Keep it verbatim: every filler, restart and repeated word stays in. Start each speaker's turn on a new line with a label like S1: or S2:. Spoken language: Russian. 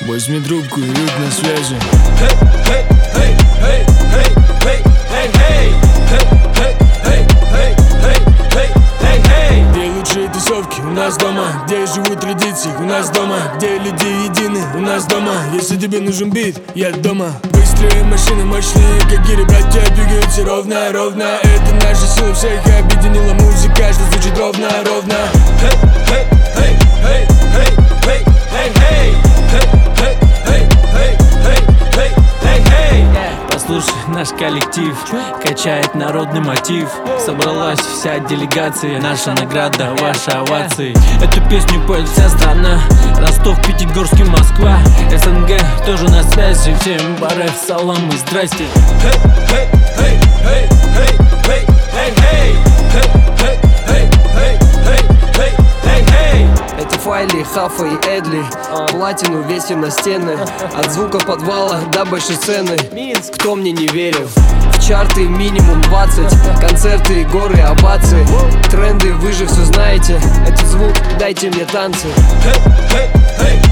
S1: Возьми трубку, Рюк на связи. Где лучшие тусовки? У нас дома. Где живут традиции? У нас дома. Где люди едины? У нас дома. Если тебе нужен бит, я дома. Быстрые машины, мощные, как гири, братья двигаются ровно, ровно. Это наша сила, всех объединила музыка, что звучит ровно, ровно.
S2: Послушай наш коллектив, качает народный мотив. Собралась вся делегация, наша награда, ваши овации. Эту песню поет вся страна, Ростов, Пятигорский, Москва, СНГ тоже на связи. Всем барев, салам и здрасте.
S3: Это Файли, Хафа и Эдли. Платину весим на стены. От звука подвала до большой сцены. Кто мне не верил? В чарты минимум двадцать. Концерты, горы, овации. Тренды, вы же все знаете. Этот звук, дайте мне танцы.